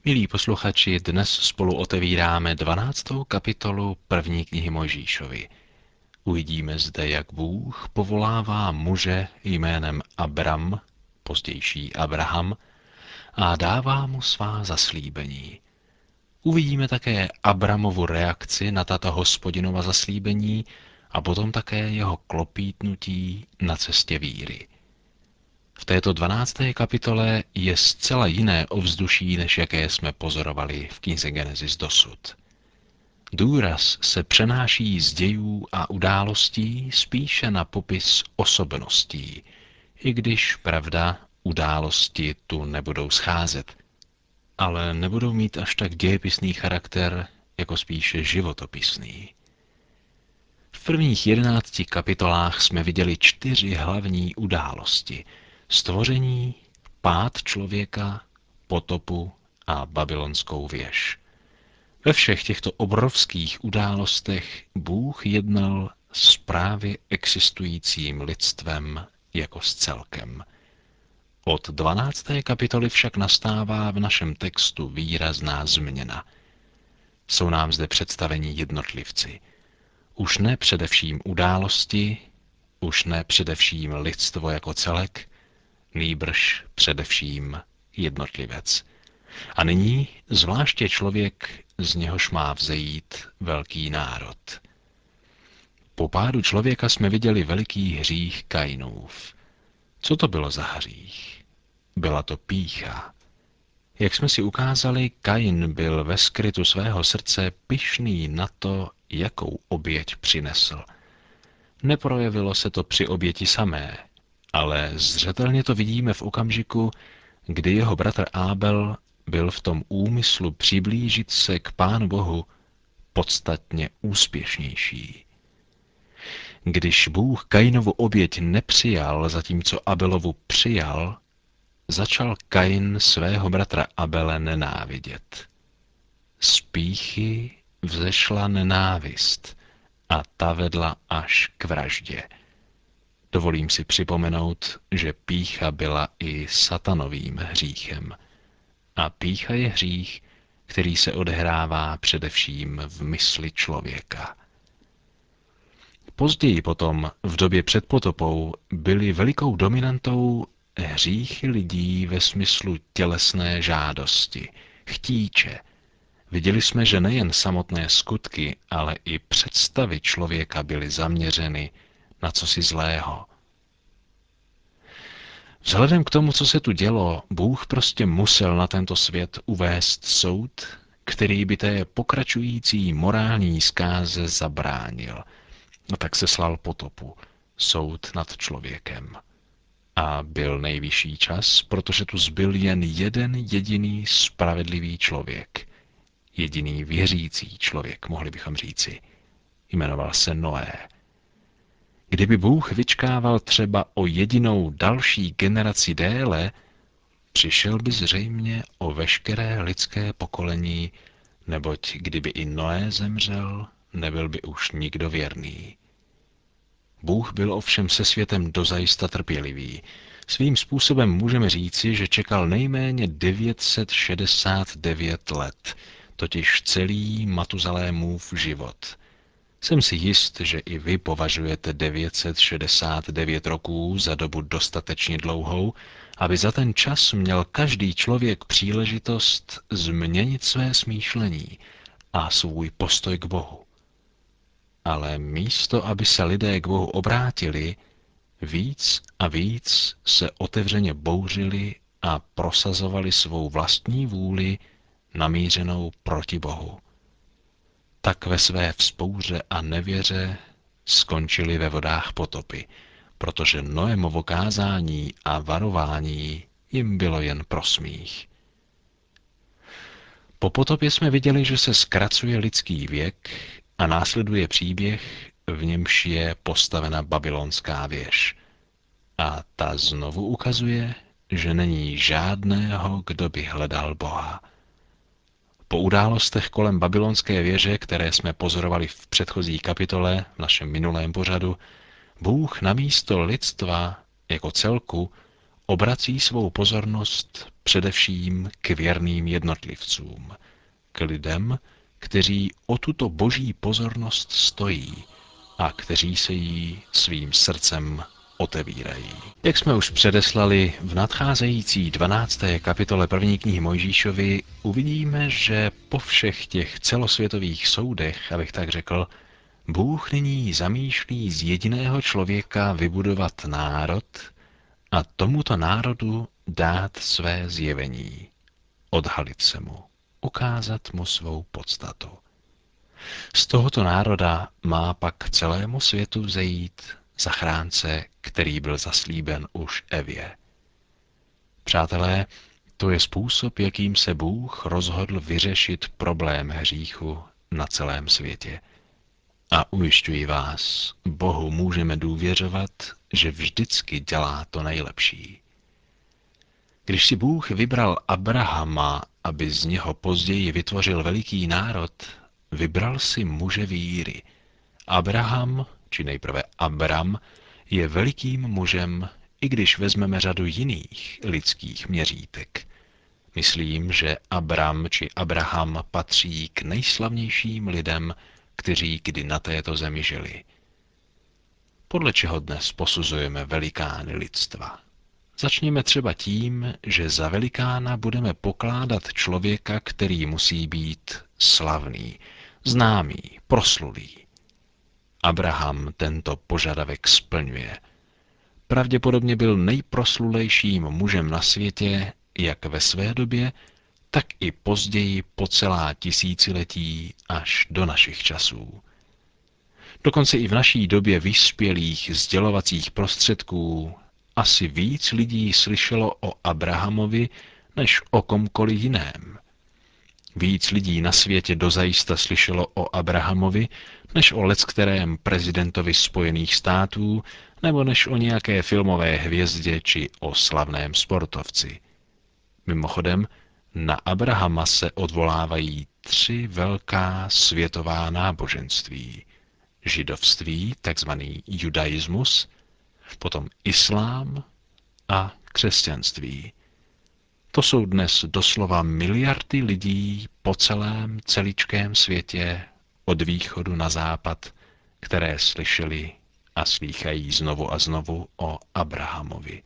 Milí posluchači, dnes spolu otevíráme 12. kapitolu první knihy Mojžíšovi. Uvidíme zde, jak Bůh povolává muže jménem Abram, pozdější Abraham, a dává mu svá zaslíbení. Uvidíme také Abramovu reakci na tato Hospodinova zaslíbení a potom také jeho klopítnutí na cestě víry. V této 12. kapitole je zcela jiné ovzduší, než jaké jsme pozorovali v knize Genesis dosud. Důraz se přenáší z dějů a událostí spíše na popis osobností, i když, pravda, události tu nebudou scházet, ale nebudou mít až tak dějepisný charakter, jako spíše životopisný. V prvních 11 kapitolách jsme viděli 4 hlavní události: stvoření, pád člověka, potopu a babylonskou věž. Ve všech těchto obrovských událostech Bůh jednal s právě existujícím lidstvem jako s celkem. Od 12. kapitoly však nastává v našem textu výrazná změna. Jsou nám zde představeni jednotlivci. Už ne především události, už ne především lidstvo jako celek, nýbrž především jednotlivec. A nyní zvláště člověk, z něhož má vzejít velký národ. Po pádu člověka jsme viděli veliký hřích Kainův. Co to bylo za hřích? Byla to pýcha. Jak jsme si ukázali, Kain byl ve skrytu svého srdce pyšný na to, jakou oběť přinesl. Neprojevilo se to při oběti samé, ale zřetelně to vidíme v okamžiku, kdy jeho bratr Ábel byl v tom úmyslu přiblížit se k Pánu Bohu podstatně úspěšnější. Když Bůh Kainovu oběť nepřijal, zatímco Abelovu přijal, začal Kain svého bratra Abele nenávidět. Z pýchy vzešla nenávist a ta vedla až k vraždě. Dovolím si připomenout, že pýcha byla i satanovým hříchem. A pýcha je hřích, který se odehrává především v mysli člověka. Později potom, v době před potopou, byly velikou dominantou hříchy lidí ve smyslu tělesné žádosti, chtíče. Viděli jsme, že nejen samotné skutky, ale i představy člověka byly zaměřeny na cosi zlého. Vzhledem k tomu, co se tu dělo, Bůh prostě musel na tento svět uvést soud, který by té pokračující morální zkáze zabránil. A tak se slal potopu, soud nad člověkem. A byl nejvyšší čas, protože tu zbyl jen jeden jediný spravedlivý člověk. Jediný věřící člověk, mohli bychom říci. Jmenoval se Noé. Kdyby Bůh vyčkával třeba o jedinou další generaci déle, přišel by zřejmě o veškeré lidské pokolení, neboť kdyby i Noé zemřel, nebyl by už nikdo věrný. Bůh byl ovšem se světem dozajista trpělivý. Svým způsobem můžeme říci, že čekal nejméně 969 let, totiž celý Matuzalémův život. Jsem si jist, že i vy považujete 969 roků za dobu dostatečně dlouhou, aby za ten čas měl každý člověk příležitost změnit své smýšlení a svůj postoj k Bohu. Ale místo, aby se lidé k Bohu obrátili, víc a víc se otevřeně bouřili a prosazovali svou vlastní vůli namířenou proti Bohu. Tak ve své vzpouře a nevěře skončili ve vodách potopy, protože Noémovo kázání a varování jim bylo jen pro smích. Po potopě jsme viděli, že se zkracuje lidský věk a následuje příběh, v němž je postavena babylonská věž. A ta znovu ukazuje, že není žádného, kdo by hledal Boha. Po událostech kolem babylonské věže, které jsme pozorovali v předchozí kapitole, v našem minulém pořadu, Bůh namísto lidstva jako celku obrací svou pozornost především k věrným jednotlivcům, k lidem, kteří o tuto boží pozornost stojí a kteří se jí svým srdcem otevírají. Jak jsme už předeslali, v nadcházející 12. kapitole první knihy Mojžíšovi uvidíme, že po všech těch celosvětových soudech, abych tak řekl, Bůh nyní zamýšlí z jediného člověka vybudovat národ a tomuto národu dát své zjevení, odhalit se mu, ukázat mu svou podstatu. Z tohoto národa má pak celému světu vzejít zachránce, který byl zaslíben už Evě. Přátelé, to je způsob, jakým se Bůh rozhodl vyřešit problém hříchu na celém světě. A ujišťuji vás, Bohu můžeme důvěřovat, že vždycky dělá to nejlepší. Když si Bůh vybral Abrahama, aby z něho později vytvořil veliký národ, vybral si muže víry. Abraham, či nejprve Abram, je velikým mužem, i když vezmeme řadu jiných lidských měřítek. Myslím, že Abram či Abraham patří k nejslavnějším lidem, kteří kdy na této zemi žili. Podle čeho dnes posuzujeme velikány lidstva? Začněme třeba tím, že za velikána budeme pokládat člověka, který musí být slavný, známý, proslulý. Abraham tento požadavek splňuje. Pravděpodobně byl nejproslulejším mužem na světě, jak ve své době, tak i později po celá tisíciletí až do našich časů. Dokonce i v naší době vyspělých sdělovacích prostředků asi víc lidí slyšelo o Abrahamovi než o komkoliv jiném. Víc lidí na světě dozajista slyšelo o Abrahamovi než o leckterém prezidentovi Spojených států nebo než o nějaké filmové hvězdě či o slavném sportovci. Mimochodem, na Abrahama se odvolávají 3 velká světová náboženství. Židovství, takzvaný judaismus, potom islám a křesťanství. To jsou dnes doslova miliardy lidí po celém celičkém světě, od východu na západ, které slyšeli a slýchají znovu a znovu o Abrahamovi.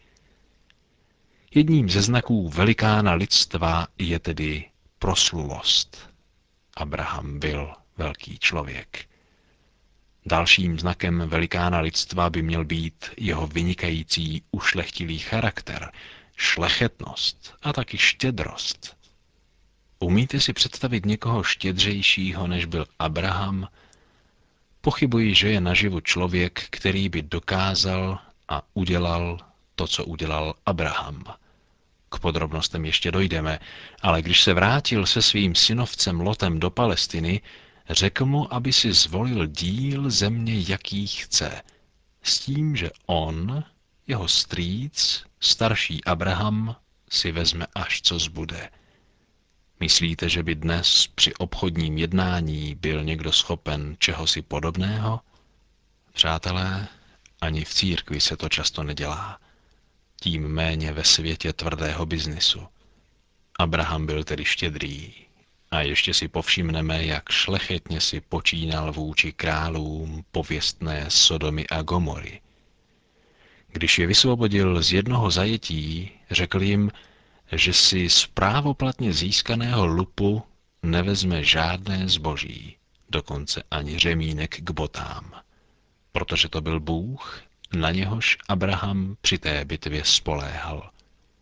Jedním ze znaků velikána lidstva je tedy proslulost. Abraham byl velký člověk. Dalším znakem velikána lidstva by měl být jeho vynikající ušlechtilý charakter, šlechetnost a taky štědrost. Umíte si představit někoho štědřejšího, než byl Abraham? Pochybuji, že je naživu člověk, který by dokázal a udělal to, co udělal Abraham. K podrobnostem ještě dojdeme, ale když se vrátil se svým synovcem Lotem do Palestiny, řekl mu, aby si zvolil díl země, jaký chce, s tím, že on, jeho strýc, starší Abraham, si vezme až co zbude. Myslíte, že by dnes při obchodním jednání byl někdo schopen čehosi podobného? Přátelé, ani v církvi se to často nedělá. Tím méně ve světě tvrdého biznisu. Abraham byl tedy štědrý. A ještě si povšimneme, jak šlechetně si počínal vůči králům pověstné Sodomy a Gomory. Když je vysvobodil z jednoho zajetí, řekl jim, že si z právoplatně získaného lupu nevezme žádné zboží, dokonce ani řemínek k botám, protože to byl Bůh, na něhož Abraham při té bitvě spoléhal.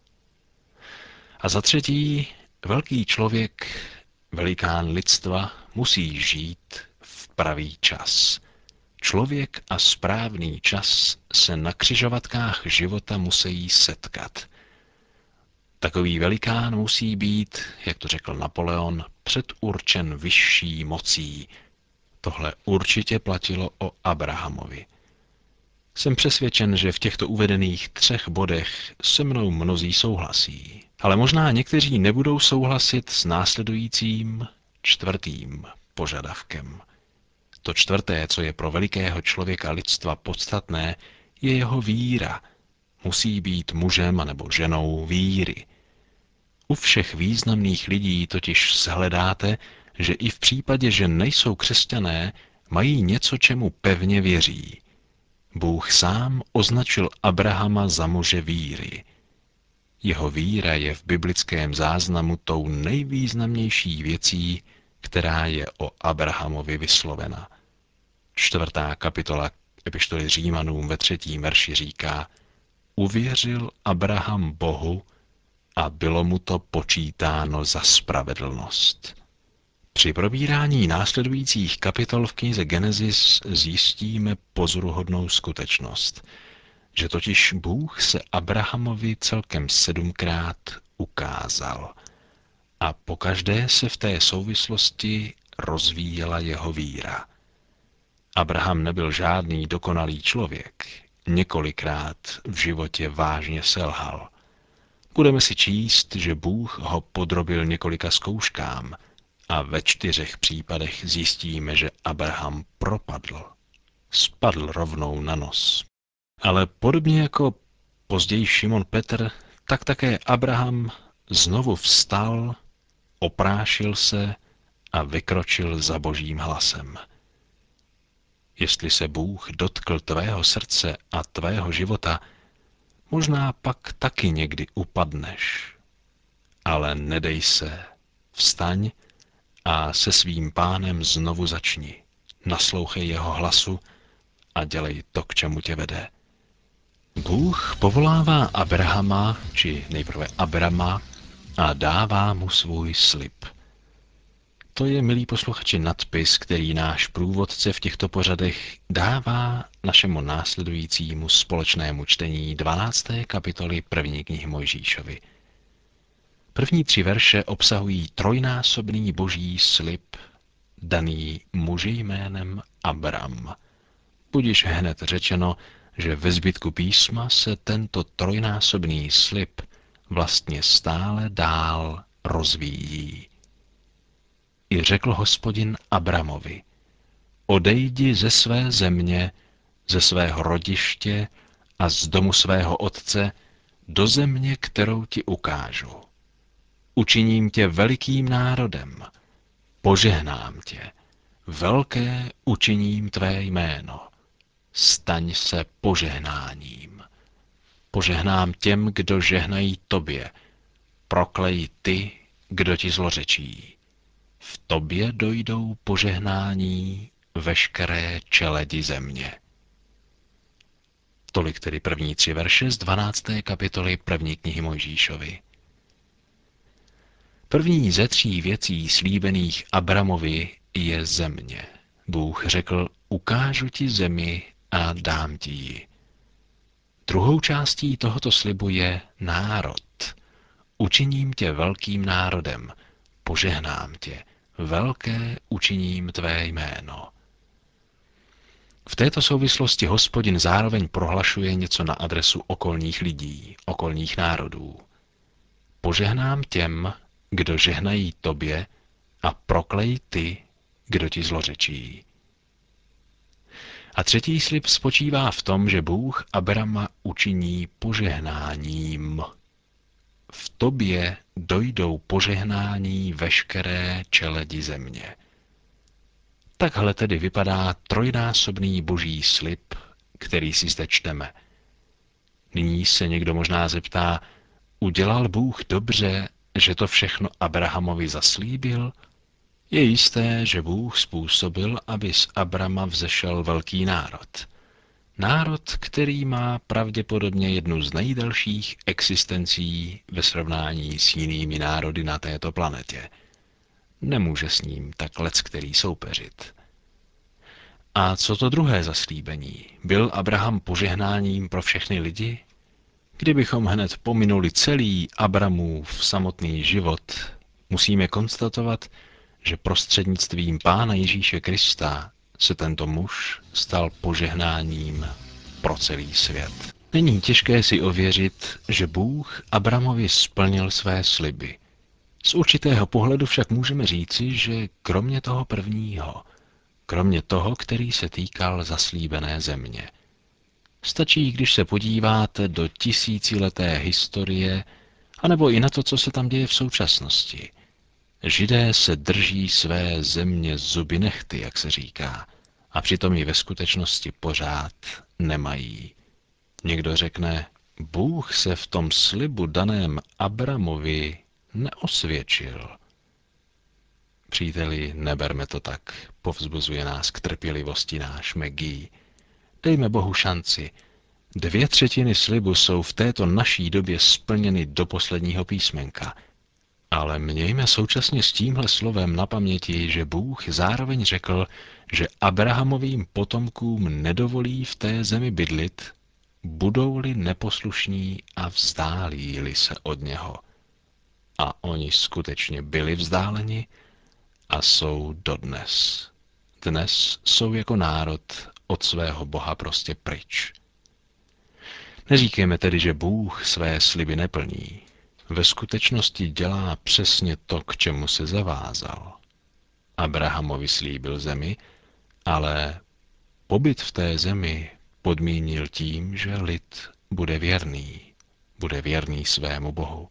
A za třetí, velký člověk, velikán lidstva, musí žít v pravý čas. Člověk a správný čas se na křižovatkách života musí setkat. Takový velikán musí být, jak to řekl Napoleon, předurčen vyšší mocí. Tohle určitě platilo o Abrahamovi. Jsem přesvědčen, že v těchto uvedených 3 bodech se mnou mnozí souhlasí. Ale možná někteří nebudou souhlasit s následujícím 4. požadavkem. To 4., co je pro velikého člověka lidstva podstatné, je jeho víra. musí být mužem anebo ženou víry. U všech významných lidí totiž shledáte, že i v případě, že nejsou křesťané, mají něco, čemu pevně věří. Bůh sám označil Abrahama za muže víry. Jeho víra je v biblickém záznamu tou nejvýznamnější věcí, která je o Abrahamovi vyslovena. 4. kapitola epištoly Římanům ve 3. verši říká: Uvěřil Abraham Bohu a bylo mu to počítáno za spravedlnost. Při probírání následujících kapitol v knize Genesis zjistíme pozoruhodnou skutečnost, že totiž Bůh se Abrahamovi celkem 7krát ukázal a pokaždé se v té souvislosti rozvíjela jeho víra. Abraham nebyl žádný dokonalý člověk, několikrát v životě vážně selhal. Budeme si číst, že Bůh ho podrobil několika zkouškám a ve 4 případech zjistíme, že Abraham propadl. Spadl rovnou na nos. Ale podobně jako později Šimon Petr, tak také Abraham znovu vstal, oprášil se a vykročil za Božím hlasem. Jestli se Bůh dotkl tvého srdce a tvého života, možná pak taky někdy upadneš. Ale nedej se, vstaň a se svým Pánem znovu začni. Naslouchej jeho hlasu a dělej to, k čemu tě vede. Bůh povolává Abrahama, či nejprve Abrama, a dává mu svůj slib. To je, milí posluchači, nadpis, který náš průvodce v těchto pořadech dává našemu následujícímu společnému čtení 12. kapitoly 1. knihy Mojžíšovi. První 3 verše obsahují trojnásobný boží slib, daný muži jménem Abram. Budiž hned řečeno, že ve zbytku písma se tento trojnásobný slib vlastně stále dál rozvíjí. I řekl Hospodin Abramovi: Odejdi ze své země, ze svého rodiště a z domu svého otce do země, kterou ti ukážu. Učiním tě velikým národem, požehnám tě, velké učiním tvé jméno. Staň se požehnáním. Požehnám těm, kdo žehnají tobě. Proklej ty, kdo ti zlořečí. V tobě dojdou požehnání veškeré čeledi země. Tolik tedy první 3 verše z 12. kapitoly 1. knihy Mojžíšovi. První ze 3 věcí slíbených Abramovi je země. Bůh řekl: Ukážu ti zemi a dám ti ji. Druhou částí tohoto slibu je národ. Učiním tě velkým národem, požehnám tě, velké učiním tvé jméno. V této souvislosti Hospodin zároveň prohlašuje něco na adresu okolních lidí, okolních národů. Požehnám těm, kdo žehnají tobě, a proklej ty, kdo ti zlořečí. A třetí slib spočívá v tom, že Bůh Abrama učiní požehnáním. V tobě dojdou požehnání veškeré čeledi země. Takhle tedy vypadá trojnásobný boží slib, který si zde čteme. Nyní se někdo možná zeptá: udělal Bůh dobře, že to všechno Abrahamovi zaslíbil? Je jisté, že Bůh způsobil, aby z Abrama vzešel velký národ. Národ, který má pravděpodobně jednu z nejdelších existencí ve srovnání s jinými národy na této planetě. Nemůže s ním tak leckterý soupeřit. A co to druhé zaslíbení? Byl Abraham požehnáním pro všechny lidi? Kdybychom hned pominuli celý Abramův samotný život, musíme konstatovat, že prostřednictvím Pána Ježíše Krista se tento muž stal požehnáním pro celý svět. Není těžké si ověřit, že Bůh Abramovi splnil své sliby. Z určitého pohledu však můžeme říci, že kromě toho prvního, kromě toho, který se týkal zaslíbené země, Stačí, když se podíváte do tisícileté historie, anebo i na to, co se tam děje v současnosti. Židé se drží své země zuby nehty, jak se říká, a přitom ji ve skutečnosti pořád nemají. Někdo řekne, Bůh se v tom slibu daném Abramovi neosvědčil. Příteli, neberme to tak, povzbuzuje nás k trpělivosti náš Maggie. Dejme Bohu šanci. 2/3 slibu jsou v této naší době splněny do posledního písmenka. Ale mějme současně s tímhle slovem na paměti, že Bůh zároveň řekl, že Abrahamovým potomkům nedovolí v té zemi bydlit, budou-li neposlušní a vzdálí-li se od něho. A oni skutečně byli vzdáleni a jsou dodnes. Dnes jsou jako národ od svého Boha prostě pryč. Neříkejme tedy, že Bůh své sliby neplní. Ve skutečnosti dělá přesně to, k čemu se zavázal. Abrahamovi slíbil zemi, ale pobyt v té zemi podmínil tím, že lid bude věrný svému Bohu.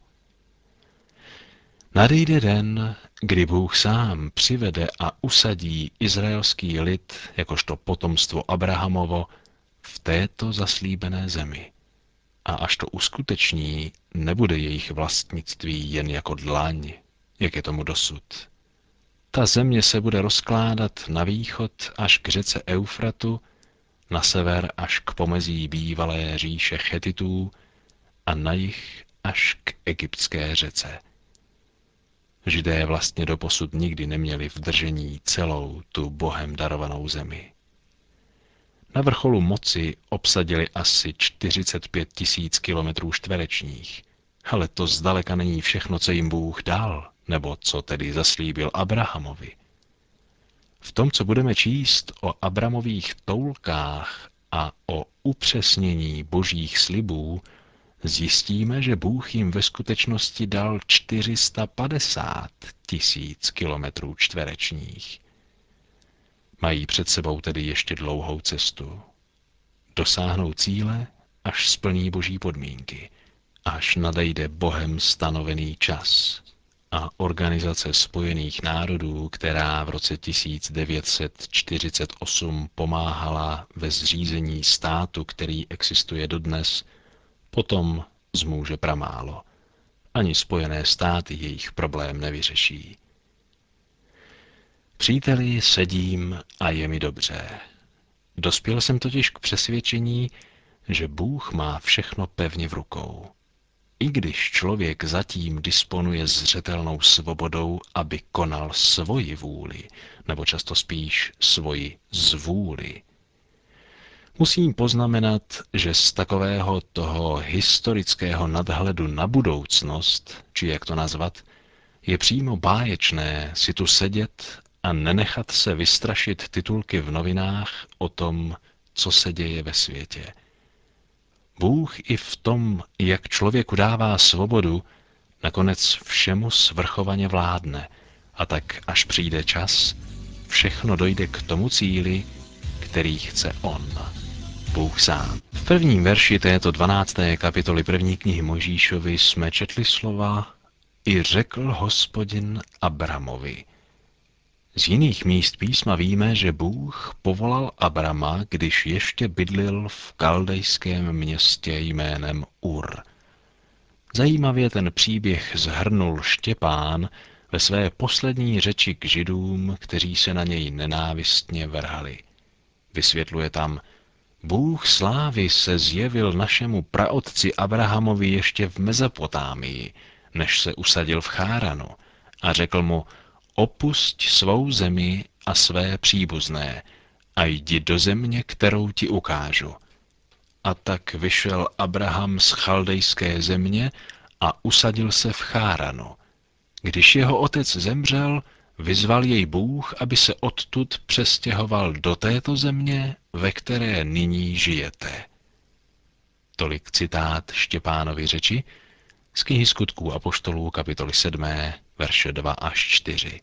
Nadejde den, kdy Bůh sám přivede a usadí izraelský lid jakožto potomstvo Abrahamovo v této zaslíbené zemi. A až to uskuteční, nebude jejich vlastnictví jen jako dlaň, jak je tomu dosud. Ta země se bude rozkládat na východ až k řece Eufratu, na sever až k pomezí bývalé říše Chetitů a na jih až k egyptské řece. Židé vlastně doposud nikdy neměli v držení celou tu Bohem darovanou zemi. Na vrcholu moci obsadili asi 45 000 kilometrů čtverečních, ale to zdaleka není všechno, co jim Bůh dal, nebo co tedy zaslíbil Abrahamovi. V tom, co budeme číst o Abramových toulkách a o upřesnění božích slibů, zjistíme, že Bůh jim ve skutečnosti dal 450 000 kilometrů čtverečních. Mají před sebou tedy ještě dlouhou cestu. Dosáhnou cíle, až splní boží podmínky, až nadejde Bohem stanovený čas. A Organizace spojených národů, která v roce 1948 pomáhala ve zřízení státu, který existuje dodnes, potom zmůže pramálo. Ani Spojené státy jejich problém nevyřeší. Příteli, sedím a je mi dobře. Dospěl jsem totiž k přesvědčení, že Bůh má všechno pevně v rukou. I když člověk zatím disponuje zřetelnou svobodou, aby konal svoji vůli, nebo často spíš svoji zvůli. Musím poznamenat, že z takového toho historického nadhledu na budoucnost, či jak to nazvat, je přímo báječné si tu sedět a nenechat se vystrašit titulky v novinách o tom, co se děje ve světě. Bůh i v tom, jak člověku dává svobodu, nakonec všemu svrchovaně vládne a tak, až přijde čas, všechno dojde k tomu cíli, který chce on, Bůh sám. V prvním verši této 12. kapitoly první knihy Mojžíšovi jsme četli slova I řekl Hospodin Abramovi. Z jiných míst písma víme, že Bůh povolal Abrama, když ještě bydlil v kaldejském městě jménem Ur. Zajímavě ten příběh shrnul Štěpán ve své poslední řeči k Židům, kteří se na něj nenávistně vrhali. Vysvětluje tam, Bůh slávy se zjevil našemu praotci Abrahamovi ještě v Mezopotámii, než se usadil v Cháranu, a řekl mu, opusť svou zemi a své příbuzné a jdi do země, kterou ti ukážu. A tak vyšel Abraham z chaldejské země a usadil se v Cháranu. Když jeho otec zemřel, vyzval jej Bůh, aby se odtud přestěhoval do této země, ve které nyní žijete. Tolik citát Štěpánovy řeči z knihy Skutků apoštolů kapitoly 7, verše 2 až 4.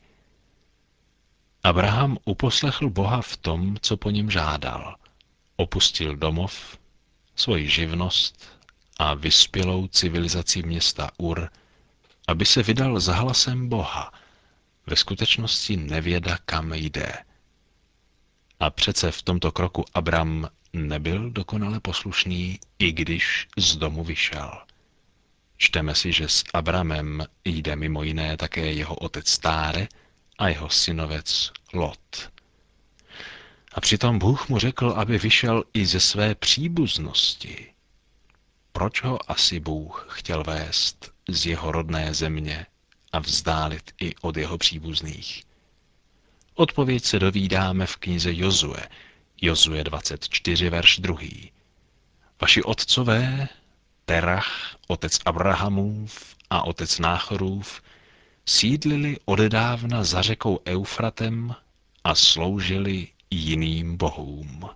Abraham uposlechl Boha v tom, co po něm žádal. Opustil domov svoji živnost a vyspělou civilizaci města Ur, aby se vydal za hlasem Boha, ve skutečnosti nevěda, kam jde. A přece v tomto kroku Abram nebyl dokonale poslušný, i když z domu vyšel. Čteme si, že s Abramem jde mimo jiné také jeho otec Táre a jeho synovec Lot. A přitom Bůh mu řekl, aby vyšel i ze své příbuznosti. Proč ho asi Bůh chtěl vést z jeho rodné země a vzdálit i od jeho příbuzných? Odpověď se dovídáme v knize Jozue 24, verš 2. Vaši otcové, Terach, otec Abrahamův a otec Náchorův, sídlili odedávna za řekou Eufratem a sloužili jiným bohům.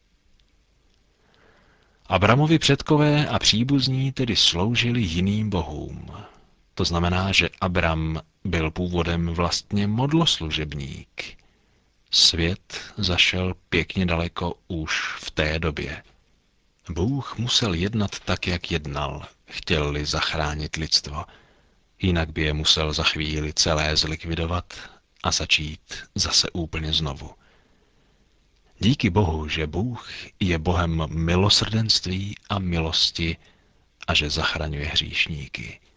Abramovi předkové a příbuzní tedy sloužili jiným bohům. To znamená, že Abram byl původem vlastně modloslužebník. Svět zašel pěkně daleko už v té době. Bůh musel jednat tak, jak jednal, chtěl-li zachránit lidstvo. Jinak by je musel za chvíli celé zlikvidovat a začít zase úplně znovu. Díky Bohu, že Bůh je Bohem milosrdenství a milosti a že zachraňuje hříšníky.